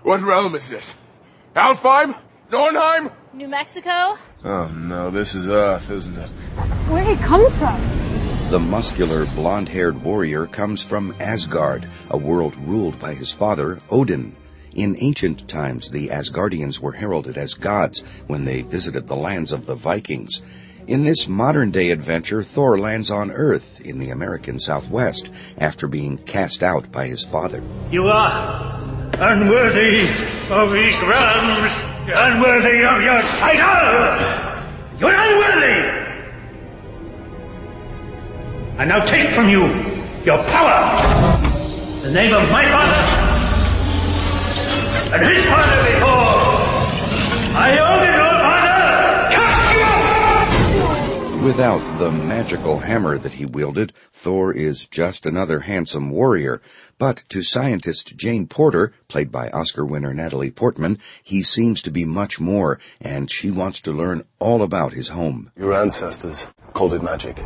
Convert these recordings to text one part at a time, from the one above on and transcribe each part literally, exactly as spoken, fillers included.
What realm is this? Alfheim? Nornheim? New Mexico? Oh, no, this is Earth, isn't it? Where he comes from? The muscular, blonde-haired warrior comes from Asgard, a world ruled by his father, Odin. In ancient times, the Asgardians were heralded as gods when they visited the lands of the Vikings. In this modern-day adventure, Thor lands on Earth in the American Southwest after being cast out by his father. You are unworthy of these realms, unworthy of your title. You're unworthy. I now take from you your power. In the name of my father and his father before, I own it, Lord Father, cast you! Without the magical hammer that he wielded, Thor is just another handsome warrior. But to scientist Jane Porter, played by Oscar winner Natalie Portman, he seems to be much more, and she wants to learn all about his home. Your ancestors called it magic.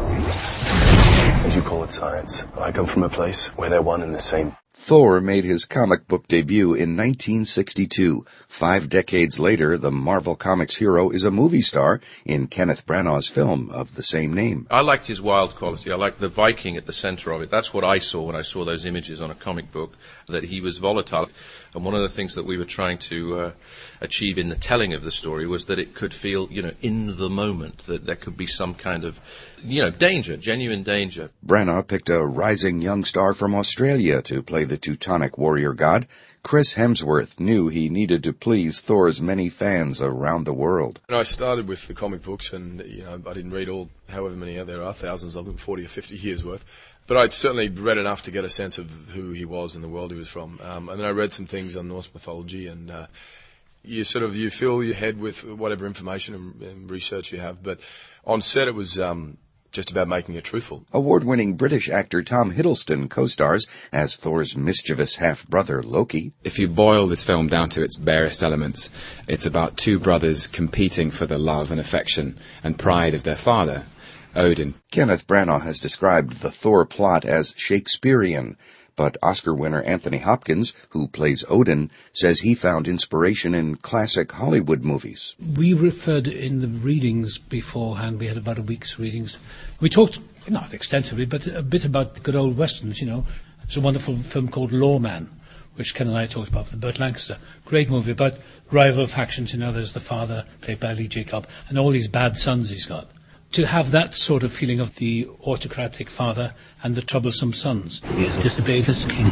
And you call it science. I come from a place where they're one and the same. Thor made his comic book debut in nineteen sixty-two. Five decades later, the Marvel Comics hero is a movie star in Kenneth Branagh's film of the same name. I liked his wild quality. I liked the Viking at the center of it. That's what I saw when I saw those images on a comic book, that he was volatile. And one of the things that we were trying to uh, achieve in the telling of the story was that it could feel, you know, in the moment, that there could be some kind of, you know, danger, genuine danger. Branagh picked a rising young star from Australia to play the Teutonic warrior god. Chris Hemsworth knew he needed to please Thor's many fans around the world. And I started with the comic books, and you know, I didn't read all, however many there are, thousands of them, forty or fifty years worth. But I'd certainly read enough to get a sense of who he was and the world he was from. Um, and then I read some things on Norse mythology, and uh, you sort of, you fill your head with whatever information and, and research you have. But on set, it was um, just about making it truthful. Award-winning British actor Tom Hiddleston co-stars as Thor's mischievous half-brother Loki. If you boil this film down to its barest elements, it's about two brothers competing for the love and affection and pride of their father, Odin. Kenneth Branagh has described the Thor plot as Shakespearean, but Oscar winner Anthony Hopkins, who plays Odin, says he found inspiration in classic Hollywood movies. We referred in the readings beforehand, we had about a week's readings. We talked, not extensively, but a bit about the good old westerns, you know. There's a wonderful film called Lawman, which Ken and I talked about with Burt Lancaster. Great movie about rival factions, you know. There's the father, played by Lee Jacob, and all these bad sons he's got. To have that sort of feeling of the autocratic father and the troublesome sons. He has disobeyed his king.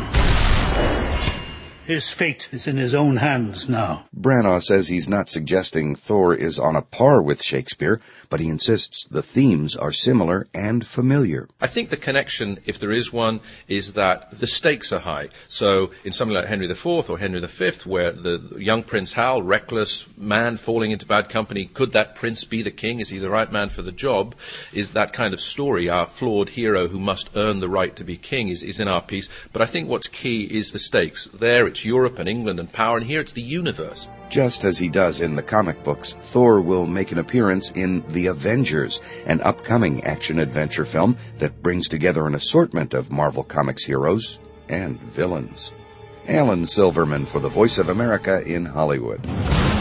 His fate is in his own hands now. Branagh says he's not suggesting Thor is on a par with Shakespeare, but he insists the themes are similar and familiar. I think the connection, if there is one, is that the stakes are high. So in something like Henry the Fourth or Henry the Fifth, where the young Prince Hal, reckless man falling into bad company, could that prince be the king? Is he the right man for the job? Is that kind of story, our flawed hero who must earn the right to be king, is, is in our piece. But I think what's key is the stakes. There it's Europe and England and power, and here it's the universe. Just as he does in the comic books, Thor will make an appearance in The Avengers, an upcoming action-adventure film that brings together an assortment of Marvel Comics heroes and villains. Alan Silverman for the Voice of America in Hollywood.